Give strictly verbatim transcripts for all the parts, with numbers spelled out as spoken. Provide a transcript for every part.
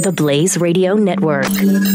The Blaze Radio Network.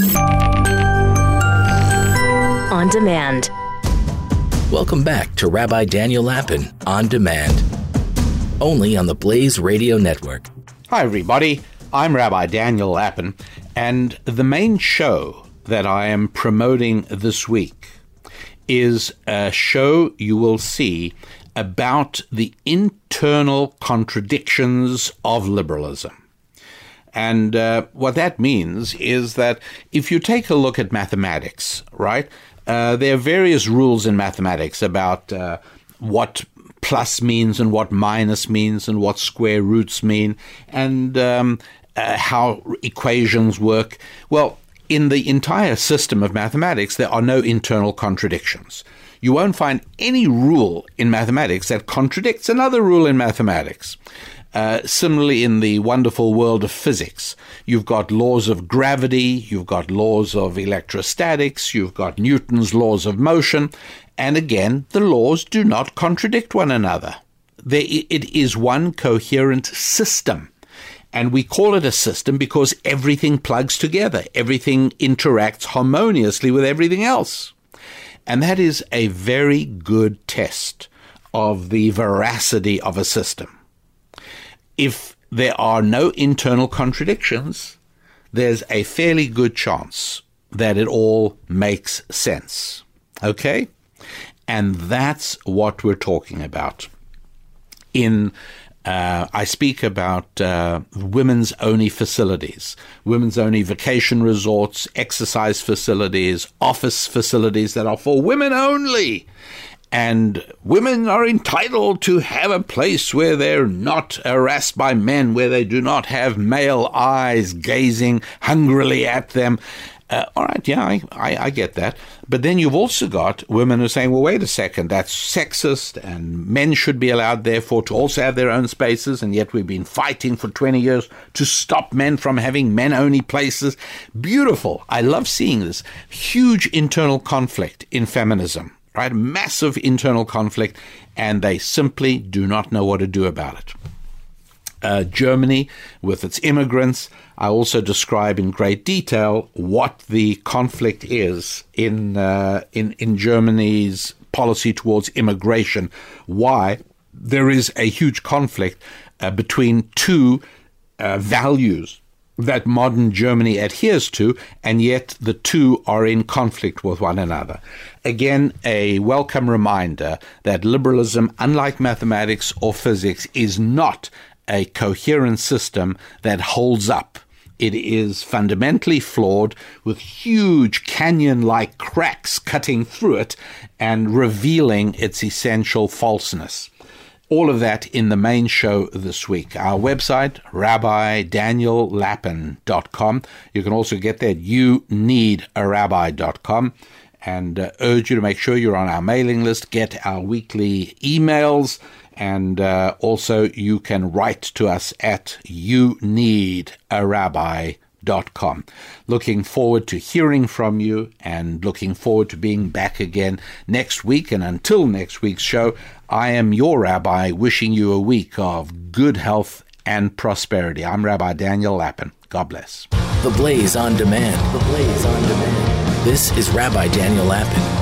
On demand. Welcome back to Rabbi Daniel Lapin On Demand. Only on the Blaze Radio Network. Hi, everybody. I'm Rabbi Daniel Lapin, and the main show that I am promoting this week is a show you will see about the internal contradictions of liberalism. And uh, what that means is that if you take a look at mathematics, right, uh, there are various rules in mathematics about uh, what plus means and what minus means and what square roots mean and um, uh, how equations work. Well, in the entire system of mathematics, there are no internal contradictions. You won't find any rule in mathematics that contradicts another rule in mathematics. Uh, similarly, in the wonderful world of physics, you've got laws of gravity, you've got laws of electrostatics, you've got Newton's laws of motion, and again, the laws do not contradict one another. There, it is one coherent system. And we call it a system because everything plugs together. Everything interacts harmoniously with everything else. And that is a very good test of the veracity of a system. If there are no internal contradictions, there's a fairly good chance that it all makes sense. Okay? And that's what we're talking about. In Uh, I speak about uh, women's-only facilities, women's-only vacation resorts, exercise facilities, office facilities that are for women only. And women are entitled to have a place where they're not harassed by men, where they do not have male eyes gazing hungrily at them. Uh, all right, yeah, I, I, I get that. But then you've also got women who are saying, well, wait a second, that's sexist, and men should be allowed, therefore, to also have their own spaces, and yet we've been fighting for twenty years to stop men from having men-only places. Beautiful. I love seeing this. Huge internal conflict in feminism, right? Massive internal conflict, and they simply do not know what to do about it. Uh, Germany, with its immigrants, I also describe in great detail what the conflict is in uh, in in Germany's policy towards immigration. Why there is a huge conflict uh, between two uh, values that modern Germany adheres to, and yet the two are in conflict with one another. Again, a welcome reminder that liberalism, unlike mathematics or physics, is not a coherent system that holds up. It is fundamentally flawed, with huge canyon-like cracks cutting through it and revealing its essential falseness. All of that in the main show this week. Our website, rabbi daniel lapin dot com. You can also get there at you need a rabbi dot com. And uh, urge you to make sure you're on our mailing list, get our weekly emails, and uh, also you can write to us at you need a rabbi dot com. Looking forward to hearing from you and looking forward to being back again next week. And until next week's show, I am your rabbi, wishing you a week of good health and prosperity. I'm Rabbi Daniel Lapin. God bless. The Blaze on Demand. The Blaze on Demand. This is Rabbi Daniel Lapin.